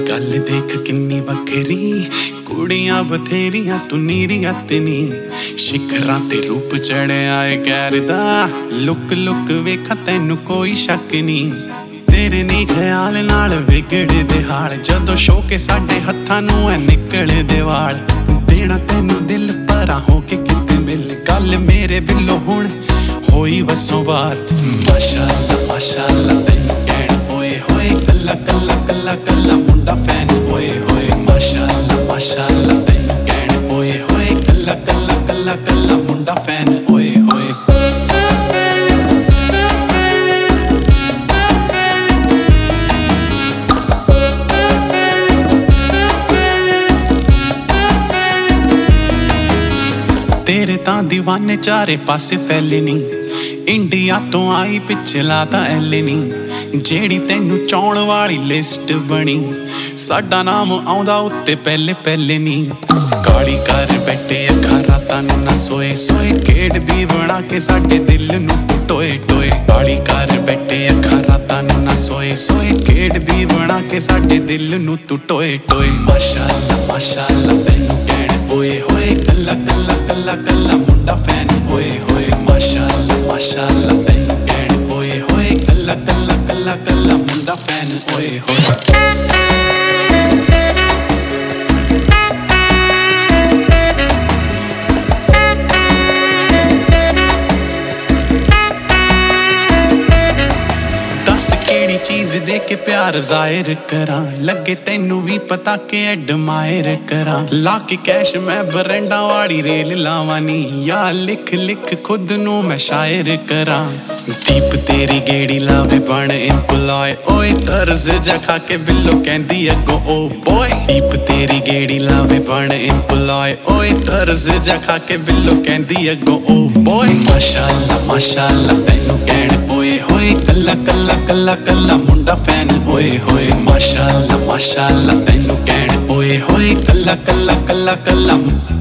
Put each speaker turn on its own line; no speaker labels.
गल देख किन्नी वखरी कुड़ियां बथेरियां तू नीरियां तेनी शिखरां ते रूप चढ़िया है गैर दा लुक लुक वेखा तैनू कोई शक नहीं तेरे नी ख्याल नाल विगड़े दे हाल जदों शौके साडे हत्थां नू है निकले दे वाल देना तैनू दिल परा हो के किते मिल गल मेरे बिलो हुण होई वसों बार माशाअल्लाह तैनू कहण ओए होए कल्ला कल्ला कल्ला कल्ला मुंडा फैन ओए होए माशाअल्लाह तैनू कहण ओए होए कल्ला कल्ला कल्ला कल्ला मुंडा फैन ओए होए तेरे तां दीवाने चारे पासे फैले नी इंडिया तो आई पिछला तां ऐले नी जेड़ी तैनू चाउण वाली लिस्ट बनी साडा नाम आउंदा उत्ते पहले पहले नी काली कर बैठे अखां रातां नू ना सोए सोए खेडदी बना के साडे दिल नू टोए टोए काली कर बैठे अखां रातां नू ना सोए सोए खेडदी बना के साडे दिल नू टोए टोए माशाअल्लाह तैनू कहण ओए होए कल्ला कल्ला कल्ला कल्ला मुंडा फैन ओए होए माशाअल्लाह तैनू कहण ओए होए कल्ला कल्ला कल्ला कल्ला मुंडा फैन ओए होए चीज दे के प्यार जाहिर करा लगे तेनू भी पता के एडमायर करा लाके कैश मैं बरंडा वाली रेल लावानी या लिख लिख खुद नू मैं शायर करा दीप तेरी गेड़ी लावे बन एम्प्लॉय ओए तर्ज जखा के बिल्लो कहंदी अगो ओ बॉय दीप तेरी गेड़ी लावे बन एम्प्लॉय ओए तर्ज जखा के बिल्लो कहंदी अगो ओ बॉय माशाअल्लाह तैनू कहण ओए होए कल्ला कल्ला कल्ला कल्ला मुंडा फैन ओए होए माशाअल्लाह तैनू कहण ओए होए कल्ला कल्ला कल्ला कल्ला